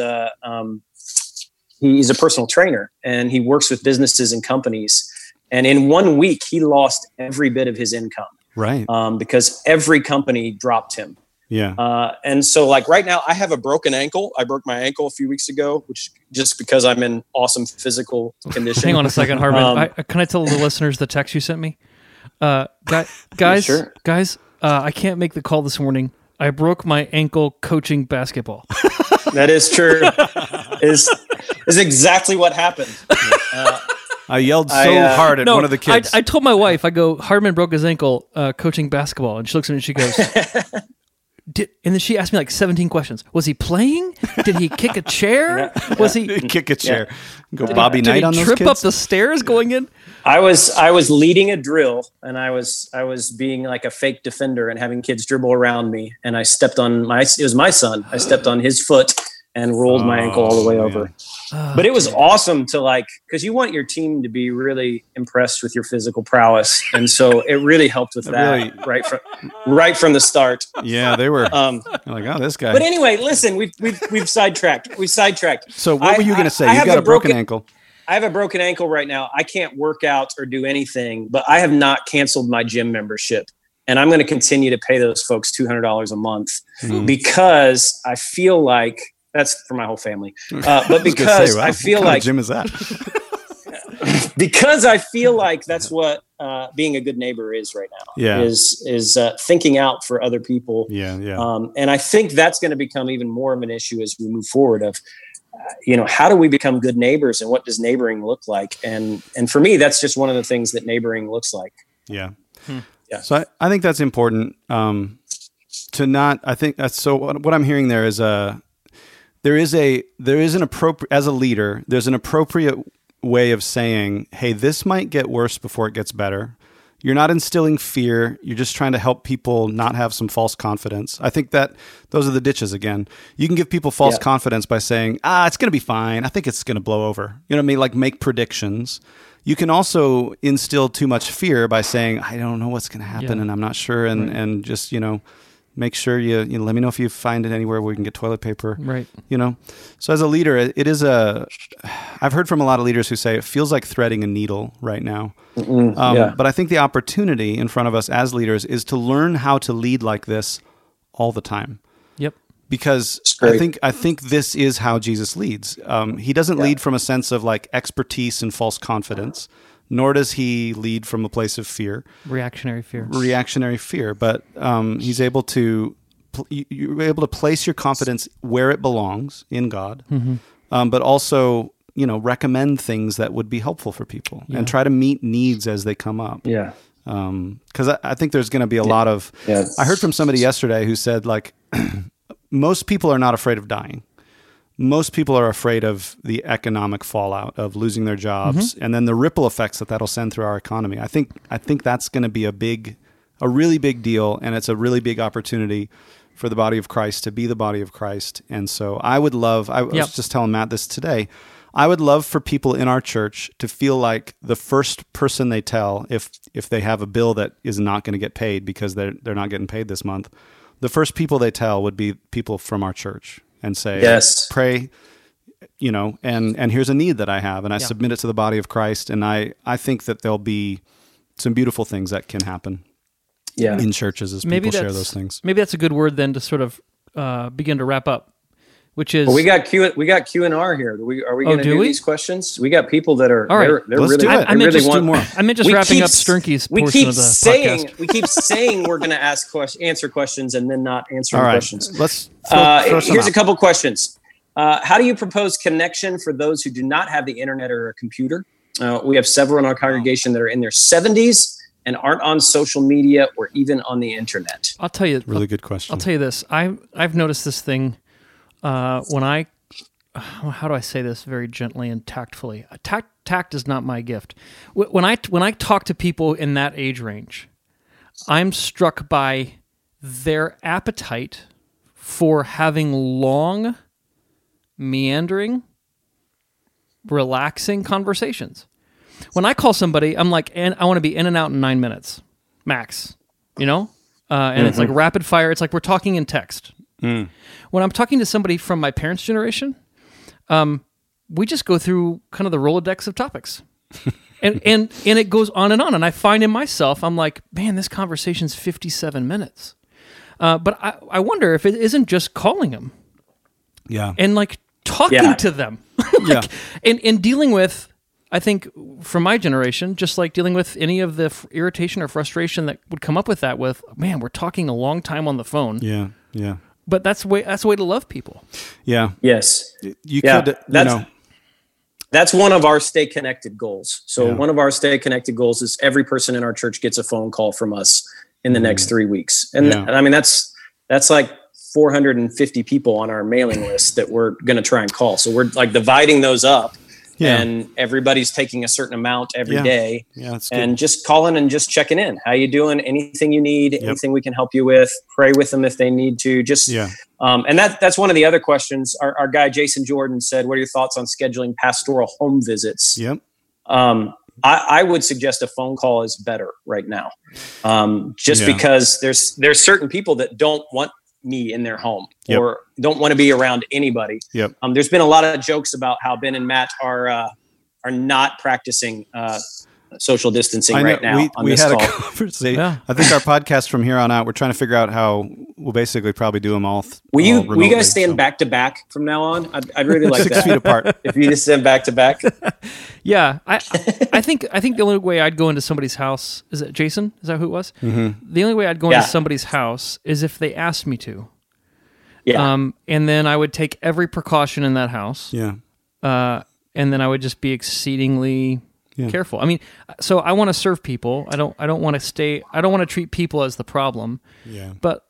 he's a personal trainer, and he works with businesses and companies. And in 1 week, he lost every bit of his income, right? Because every company dropped him. Yeah. And so, like right now, I have a broken ankle. I broke my ankle a few weeks ago, which just because I'm in awesome physical condition. Hang on a second, Hardman. Can I tell the listeners the text you sent me? Guys, sure. I can't make the call this morning. I broke my ankle coaching basketball. That is true. is exactly what happened. I yelled so hard at one of the kids. I told my wife, I go, Hardman broke his ankle coaching basketball. And she looks at me and she goes, and then she asked me like 17 questions. Was he playing? Did he kick a chair? Was he kick a chair? Go Bobby Knight on those kids? Did he trip up the stairs going in? I was leading a drill, and I was being like a fake defender and having kids dribble around me. And I stepped on it was my son. I stepped on his foot and rolled my ankle all the way over. But it was awesome to because you want your team to be really impressed with your physical prowess. And so it really helped with that right from the start. Yeah, they were like, oh, this guy. But anyway, listen, we've sidetracked. We sidetracked. So what were you going to say? You got a broken ankle. I have a broken ankle right now. I can't work out or do anything, but I have not canceled my gym membership. And I'm going to continue to pay those folks $200 a month because I feel like that's for my whole family. But because I feel like gym is that? Because I feel like that's what being a good neighbor is right now. Yeah. Is thinking out for other people. Yeah. And I think that's going to become even more of an issue as we move forward of, how do we become good neighbors and what does neighboring look like? And for me, that's just one of the things that neighboring looks like. Yeah. Yeah. So I think that's important to not, I think that's so what I'm hearing there is there is an appropriate, as a leader, there's an appropriate way of saying, hey, this might get worse before it gets better. You're not instilling fear. You're just trying to help people not have some false confidence. I think that those are the ditches again. You can give people false confidence by saying, it's going to be fine. I think it's going to blow over. You know what I mean? Like make predictions. You can also instill too much fear by saying, I don't know what's going to happen and I'm not sure. And just, make sure you let me know if you find it anywhere where we can get toilet paper. Right. So as a leader, it is I've heard from a lot of leaders who say it feels like threading a needle right now. But I think the opportunity in front of us as leaders is to learn how to lead like this all the time. Yep. Because I think this is how Jesus leads. He doesn't lead from a sense of like expertise and false confidence. Nor does he lead from a place of fear. Reactionary fear. But he's able to, you're able to place your confidence where it belongs in God, but also, recommend things that would be helpful for people and try to meet needs as they come up. Yeah. Because I think there's going to be a lot of, I heard from somebody yesterday who said like, most people are not afraid of dying. Most people are afraid of the economic fallout of losing their jobs and then the ripple effects that'll send through our economy. I think that's going to be a really big deal, and it's a really big opportunity for the body of Christ to be the body of Christ. And so I was just telling Matt this today, I would love for people in our church to feel like the first person they tell if they have a bill that is not going to get paid because they're not getting paid this month, the first people they tell would be people from our church. And say, pray, and here's a need that I have, and I submit it to the body of Christ. And I think that there'll be some beautiful things that can happen in churches as people share those things. Maybe that's a good word then to sort of begin to wrap up, which is well, we got Q&R here. Are we going to do these questions? We got people that are all right. They're Let's really. do it. I meant Let's just do more. I meant just wrapping up Sternke's portion of the podcast. We keep saying we're going to answer questions and then not answering all right. questions. Let's throw here's a couple questions. How do you propose connection for those who do not have the internet or a computer? We have several in our congregation that are in their 70s and aren't on social media or even on the internet. I'll tell you, really good question. I'll tell you this. I've noticed this thing when I, how do I say this very gently and tactfully? Tact is not my gift. When I talk to people in that age range, I'm struck by their appetite for having long, meandering, relaxing conversations. When I call somebody, I'm like, and I want to be in and out in 9 minutes, max, and it's like rapid fire. It's like we're talking in text. When I'm talking to somebody from my parents' generation, we just go through kind of the Rolodex of topics. and it goes on. And I find in myself, I'm like, man, this conversation's 57 minutes. But I wonder if it isn't just calling them. Yeah. And like talking to them. And dealing with, I think from my generation, just like dealing with any of the irritation or frustration that would come up with that man, we're talking a long time on the phone. Yeah. Yeah. But that's the way to love people. Yeah. Yes. That's one of our Stay Connected goals. So one of our Stay Connected goals is every person in our church gets a phone call from us in the next 3 weeks. And I mean, that's like 450 people on our mailing list that we're going to try and call. So we're like dividing those up. And everybody's taking a certain amount every day. Yeah, that's good. And just calling and just checking in. How you doing? Anything you need? Anything we can help you with? Pray with them if they need to. And that's one of the other questions. Our guy Jason Jordan said, "What are your thoughts on scheduling pastoral home visits?" Yep. I would suggest a phone call is better right now, because there's certain people that don't want me in their home or don't want to be around anybody. There's been a lot of jokes about how Ben and Matt are not practicing social distancing right now. We had a conversation. I think our podcast from here on out, we're trying to figure out how we'll basically probably do them all. Will you guys stand back to back from now on? I'd really like 6 that. feet apart. If you just stand back to back. Yeah, I think the only way I'd go into somebody's house is it Jason? Is that who it was? Mm-hmm. The only way I'd go into somebody's house is if they asked me to. Yeah. And then I would take every precaution in that house. Yeah. And then I would just be exceedingly careful. I mean, so I want to serve people. I don't want to treat people as the problem. Yeah. But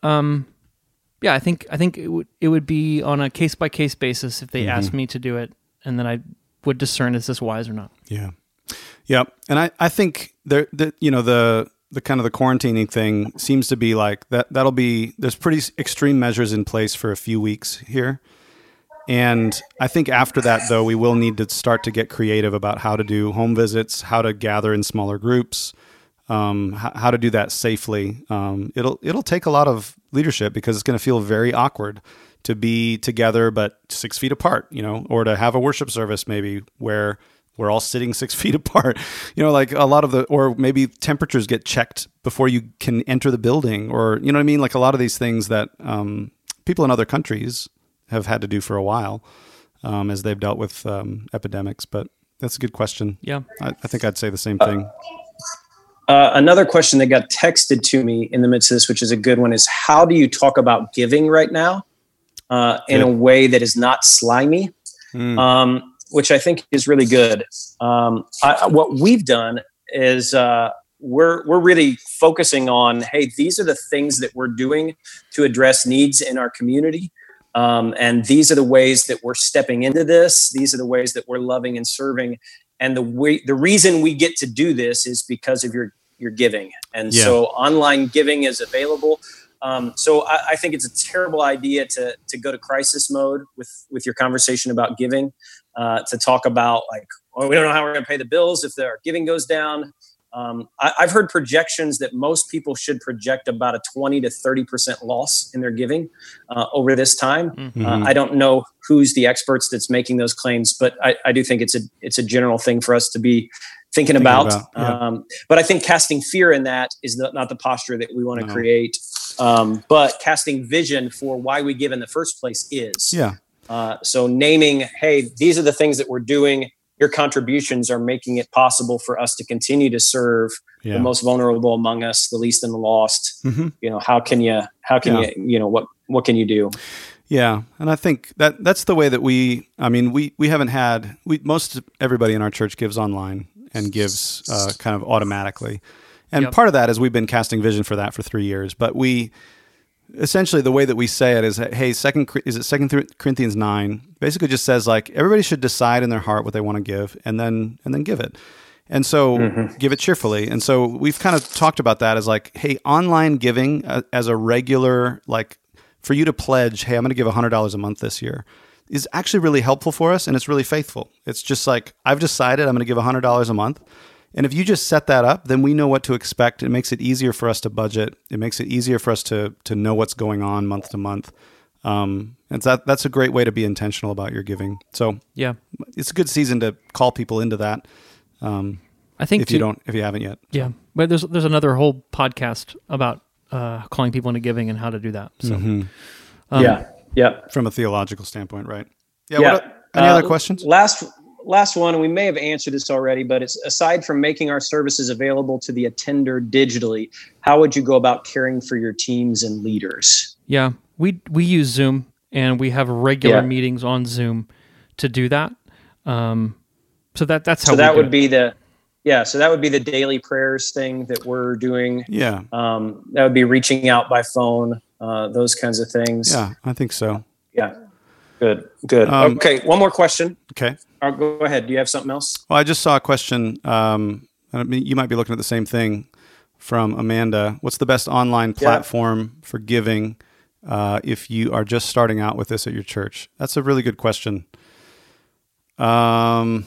I think it would be on a case by case basis if they asked me to do it, and then I would discern is this wise or not. Yeah. Yeah. And I think the kind of the quarantining thing seems to be like there's pretty extreme measures in place for a few weeks here. And I think after that, though, we will need to start to get creative about how to do home visits, how to gather in smaller groups, how to do that safely. It'll take a lot of leadership because it's going to feel very awkward to be together but 6 feet apart, or to have a worship service maybe where we're all sitting 6 feet apart, like a lot of or maybe temperatures get checked before you can enter the building, or, you know what I mean? Like a lot of these things that people in other countries have had to do for a while as they've dealt with epidemics. But that's a good question. Yeah. I think I'd say the same thing. Another question that got texted to me in the midst of this, which is a good one, is how do you talk about giving right now in a way that is not slimy, which I think is really good. What we've done is we're really focusing on, hey, these are the things that we're doing to address needs in our community. And these are the ways that we're stepping into this. These are the ways that we're loving and serving. And the reason we get to do this is because of your giving. And so online giving is available. So I think it's a terrible idea to go to crisis mode with your conversation about giving, to talk about like, oh, we don't know how we're going to pay the bills if our giving goes down. I've heard projections that most people should project about a 20 to 30% loss in their giving over this time. Mm-hmm. I don't know who's the experts that's making those claims, but I do think it's a general thing for us to be thinking about. But I think casting fear in that is not the posture that we want to create. but casting vision for why we give in the first place is. Yeah. So naming, hey, these are the things that we're doing. Your contributions are making it possible for us to continue to serve the most vulnerable among us, the least and the lost. Mm-hmm. How can you, what can you do? Yeah. And I think that's the way that we haven't had, most everybody in our church gives online and gives kind of automatically. And part of that is we've been casting vision for that for 3 years, but essentially the way that we say it is, hey, 2 Corinthians 9 basically just says like everybody should decide in their heart what they want to give and then give it. And so give it cheerfully. And so we've kind of talked about that as like, hey, online giving as a regular, like for you to pledge, hey, I'm going to give $100 a month this year is actually really helpful for us. And it's really faithful. It's just like, I've decided I'm going to give $100 a month. And if you just set that up, then we know what to expect. It makes it easier for us to budget. It makes it easier for us to know what's going on month to month. And that's a great way to be intentional about your giving. So yeah, it's a good season to call people into that. I think if you haven't yet. Yeah, but there's another whole podcast about calling people into giving and how to do that. So from a theological standpoint, right? Yeah. Any other questions? Last one, and we may have answered this already, but it's aside from making our services available to the attender digitally, how would you go about caring for your teams and leaders? Yeah, we use Zoom, and we have regular meetings on Zoom to do that. So that's how. So that would be the daily prayers thing that we're doing. Yeah. That would be reaching out by phone, those kinds of things. Yeah, I think so. Yeah. Good. Okay, one more question. Okay. Go ahead. Do you have something else? Well, I just saw a question. You might be looking at the same thing from Amanda. What's the best online platform for giving if you are just starting out with this at your church? That's a really good question. I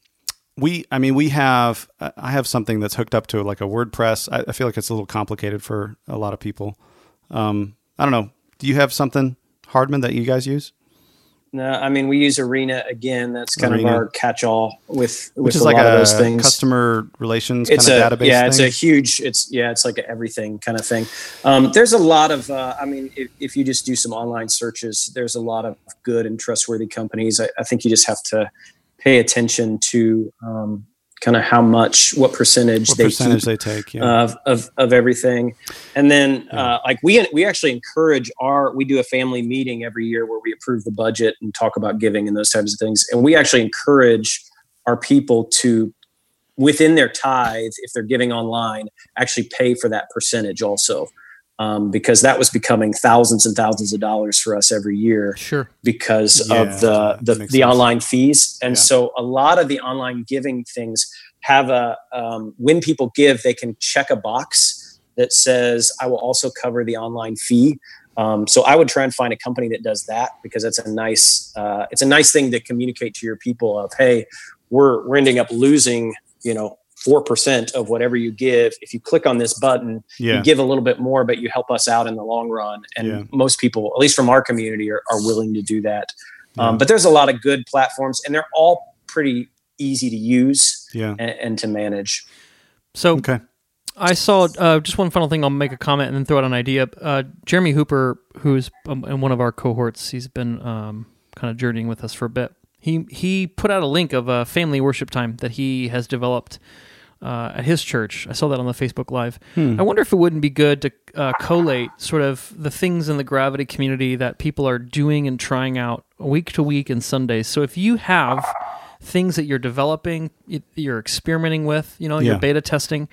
have something that's hooked up to like a WordPress. I feel like it's a little complicated for a lot of people. I don't know. Do you have something, Hardman, that you guys use? No, we use Arena again. That's kind of our catch-all with which is a like lot of those things. Customer relations kind of database. Yeah, thing? It's a huge. It's like an everything kind of thing. There's a lot of. If you just do some online searches, there's a lot of good and trustworthy companies. I think you just have to pay attention to kind of what percentage they take of everything. And then we actually encourage we do a family meeting every year where we approve the budget and talk about giving and those types of things. And we actually encourage our people to, within their tithe, if they're giving online, actually pay for that percentage also. Because that was becoming thousands and thousands of dollars for us every year. Sure. Because of the online fees. And so a lot of the online giving things have when people give, they can check a box that says, I will also cover the online fee. So I would try and find a company that does that, because it's a nice thing to communicate to your people of, hey, we're ending up losing, 4% of whatever you give. If you click on this button, you give a little bit more, but you help us out in the long run. And most people, at least from our community, are willing to do that. But there's a lot of good platforms, and they're all pretty easy to use and to manage. So I saw just one final thing. I'll make a comment and then throw out an idea. Jeremy Hooper, who's in one of our cohorts, he's been kind of journeying with us for a bit. He put out a link of a family worship time that he has developed at his church. I saw that on the Facebook Live. I wonder if it wouldn't be good to collate sort of the things in the Gravity community that people are doing and trying out week to week and Sundays. So if you have things that you're developing, you're experimenting with, you're beta testing,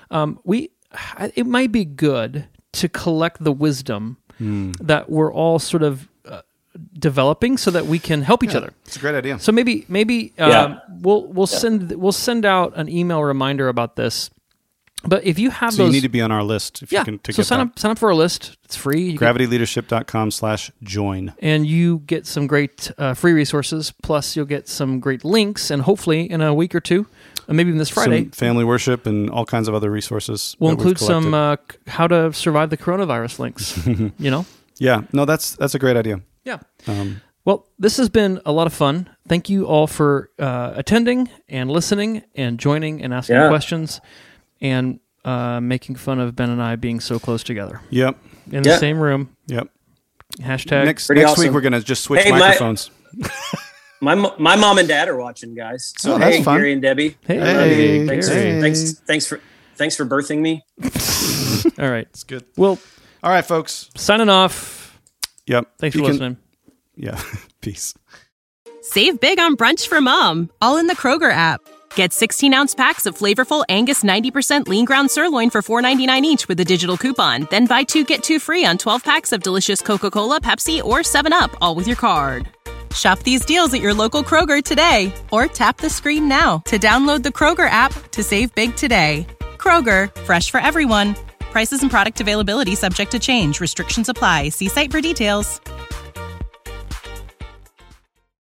it might be good to collect the wisdom that we're all sort of developing so that we can help each other. It's a great idea. So maybe we'll send out an email reminder about this. But if you have those, you need to be on our list. If you can sign up for our list. It's free. gravityleadership.com/join. And you get some great free resources. Plus, you'll get some great links. And hopefully, in a week or two, maybe even this Friday, some family worship and all kinds of other resources. We'll include some how to survive the coronavirus links. Yeah. No, that's a great idea. Yeah. Well, this has been a lot of fun. Thank you all for attending and listening and joining and asking questions and making fun of Ben and I being so close together. Yep. in the same room. Yep. Hashtag. Next awesome. week, we're going to just switch microphones. My mom and dad are watching, guys. So that's hey, fun. Gary and Debbie. Hey. Thanks for birthing me. All right. It's good. Well, all right, folks. Signing off. Yep. Thanks for listening. Yeah. Peace. Save big on brunch for mom, all in the Kroger app. Get 16-ounce packs of flavorful Angus 90% lean ground sirloin for $4.99 each with a digital coupon. Then buy 2, get 2 free on 12 packs of delicious Coca-Cola, Pepsi, or 7-Up, all with your card. Shop these deals at your local Kroger today, or tap the screen now to download the Kroger app to save big today. Kroger, fresh for everyone. Prices and product availability subject to change. Restrictions apply. See site for details.